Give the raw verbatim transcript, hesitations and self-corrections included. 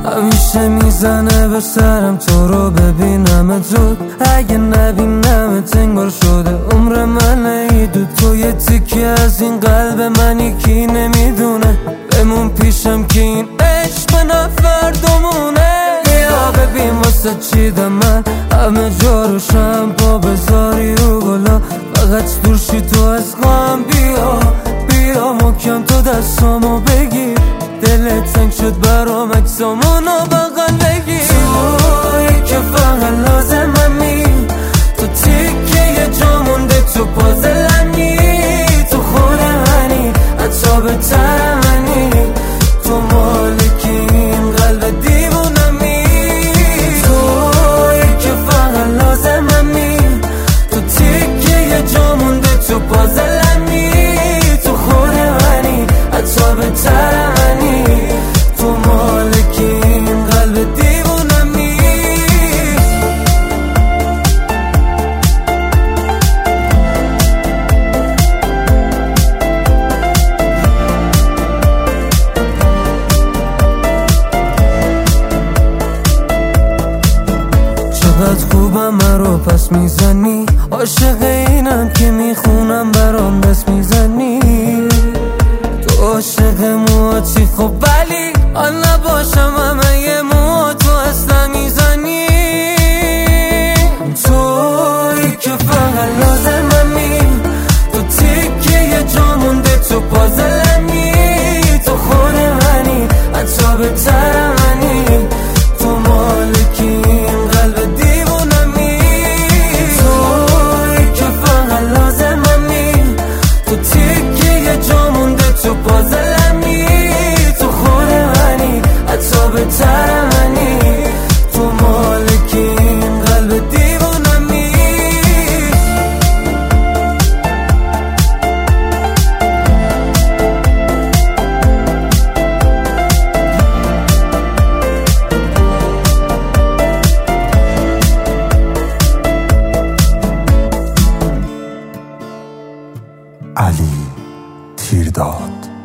همیشه میزنه به سرم تو رو ببینم زود. اگه نبینم انگار شده عمر من عیدو. تو یه تیکی از این قلب منی کی نمیدونه. بمون پیشم که این عشق نفردمونه. بیا ببین واسه چیدم من همه جا رو شمپا بذاری رو بالا. فقط دور شی تو از غم. بیا بیا محکم تو دستامو بگیر. دلت تنگ شد برام عکسامونو بغل بگیر. تویی که فقط لازممی. تو تیکه جا مونده تو پازلمی. تو خود منی حتی بهتر منی. تو مالکی این قلب دیوونمی. تویی که فقط لازممی. تو تیکه جا مونده تو پازلمی. تو خود منی حتی بهتر منی. تو مالکی این قلب دیوونمی. چقدر خوبم من رو پس میزنی. عاشق اینم که میخونم برام دست میزنی. تو عاشق موهاتی خب ولی حال نباشم همه یه موها تو اصلا میزنی. تویی که فقط لازممی. تو تیکه یه جا مونده تو پازلمی. تو خود منی حتی بهتر منی. تو مالکی این قلب دیوونمی. تویی که فقط لازممی. تو تیکه یه جا مونده تو پازلمی. تو خود منی حتی بهتر منی. تو مالکی این قلب دیوونمی. علی تیرداد.